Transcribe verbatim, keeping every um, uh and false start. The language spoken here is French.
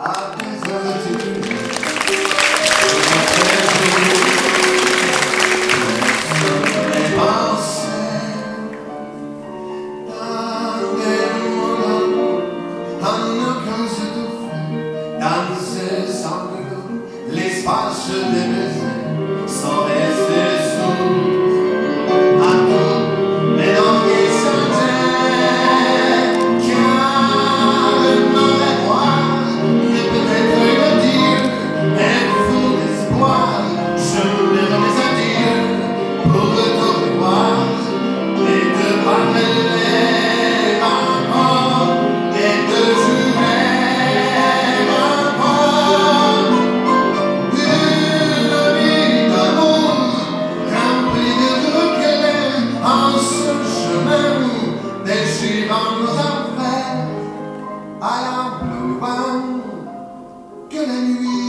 L'espace des baisers sans rester sourd à tout, mais dans les sentiers, car m'aurait mais peut-être le dire, un fou d'espoir, je me remets à dire, pour te revoir et te parler encore et te jurer. Déchirant nos affaires, allant plus loin que la nuit.